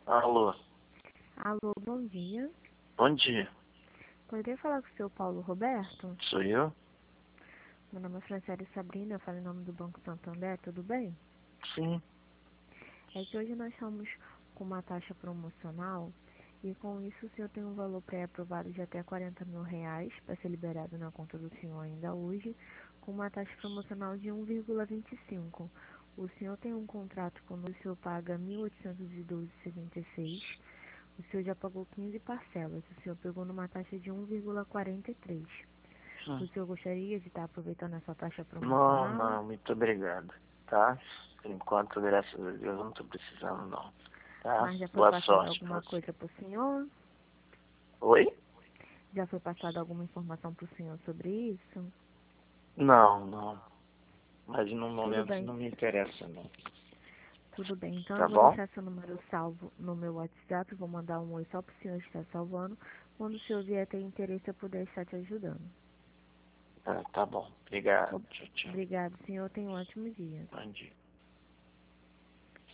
Alô, Alô, bom dia. bom dia. Poderia falar com o seu Paulo Roberto? Sou eu? Meu nome é Franciele Sabrina, eu falo em nome do Banco Santander, tudo bem? Sim. É que hoje nós estamos com uma taxa promocional e com isso o senhor tem um valor pré-aprovado de até R$ 40.000 para ser liberado na conta do senhor ainda hoje, com uma taxa promocional de 1,25. O senhor tem um contrato conosco, o senhor paga R$ 1.812,76. O senhor já pagou 15 parcelas, o senhor pegou numa taxa de 1,43. O senhor gostaria de estar aproveitando essa taxa Não, promocional? não, muito obrigado. Tá? Por enquanto, graças a Deus, eu não tô precisando não. Tá? Mas já foi Boa passada sorte pra alguma você. coisa para o senhor? Oi? Já foi passada alguma informação para o senhor sobre isso? Não, não. Mas no Tudo momento bem, não me interessa não. tudo bem. Então Tá eu vou bom? deixar seu número salvo no meu WhatsApp, vou mandar um oi só para o senhor estar salvando. Quando o senhor vier ter interesse, eu puder estar te ajudando. Tá bom. Obrigado. Ob- Tchau, tchau. Obrigado, senhor. Tenha um ótimo dia. Bom dia.